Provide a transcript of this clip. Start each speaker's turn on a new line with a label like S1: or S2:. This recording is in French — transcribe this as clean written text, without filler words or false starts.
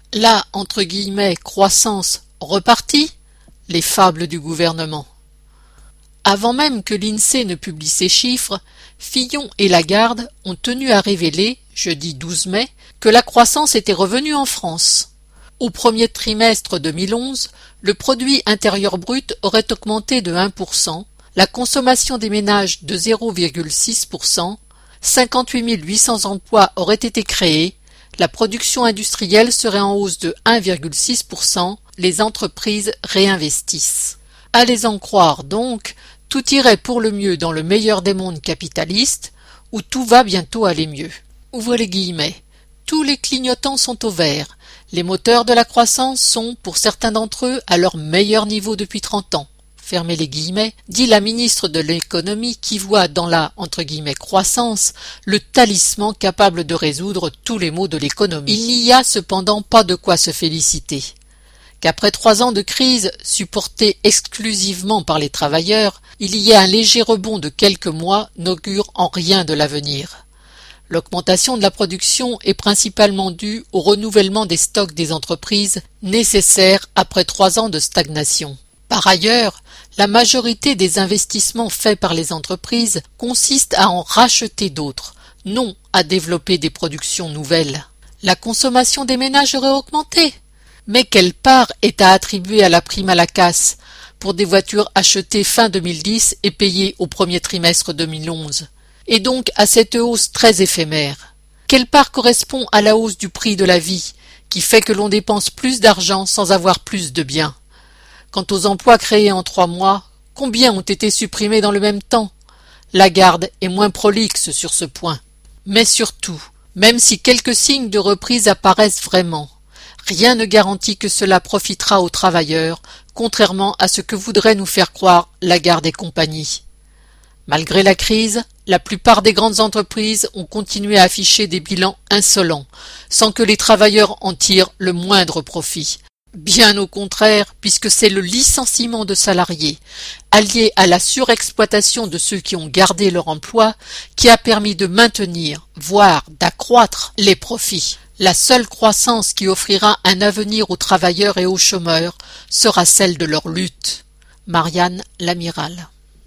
S1: La « croissance repartie », les fables du gouvernement. Avant même que l'INSEE ne publie ses chiffres, Fillon et Lagarde ont tenu à révéler, jeudi 12 mai, que la croissance était revenue en France. Au premier trimestre 2011, le produit intérieur brut aurait augmenté de 1%, la consommation des ménages de 0,6%, 58 800 emplois auraient été créés, la production industrielle serait en hausse de 1,6%, les entreprises réinvestissent. À les en croire donc, tout irait pour le mieux dans le meilleur des mondes capitalistes, où tout va bientôt aller mieux. Ouvrez les guillemets. Tous les clignotants sont au vert. Les moteurs de la croissance sont, pour certains d'entre eux, à leur meilleur niveau depuis 30 ans. Fermez les guillemets, dit la ministre de l'économie qui voit dans la « croissance » le talisman capable de résoudre tous les maux de l'économie. Il n'y a cependant pas de quoi se féliciter. Qu'après 3 ans de crise supportés exclusivement par les travailleurs, il y ait un léger rebond de quelques mois n'augure en rien de l'avenir. L'augmentation de la production est principalement due au renouvellement des stocks des entreprises nécessaires après 3 ans de stagnation. Par ailleurs, la majorité des investissements faits par les entreprises consiste à en racheter d'autres, non à développer des productions nouvelles. La consommation des ménages aurait augmenté. Mais quelle part est à attribuer à la prime à la casse pour des voitures achetées fin 2010 et payées au premier trimestre 2011, et donc à cette hausse très éphémère? Quelle part correspond à la hausse du prix de la vie, qui fait que l'on dépense plus d'argent sans avoir plus de biens? Quant aux emplois créés en 3 mois, combien ont été supprimés dans le même temps? Lagarde est moins prolixe sur ce point. Mais surtout, même si quelques signes de reprise apparaissent vraiment, rien ne garantit que cela profitera aux travailleurs, contrairement à ce que voudraient nous faire croire Lagarde et compagnie. Malgré la crise, la plupart des grandes entreprises ont continué à afficher des bilans insolents, sans que les travailleurs en tirent le moindre profit. Bien au contraire, puisque c'est le licenciement de salariés, allié à la surexploitation de ceux qui ont gardé leur emploi, qui a permis de maintenir, voire d'accroître les profits. La seule croissance qui offrira un avenir aux travailleurs et aux chômeurs sera celle de leur lutte. Marianne Lamiral.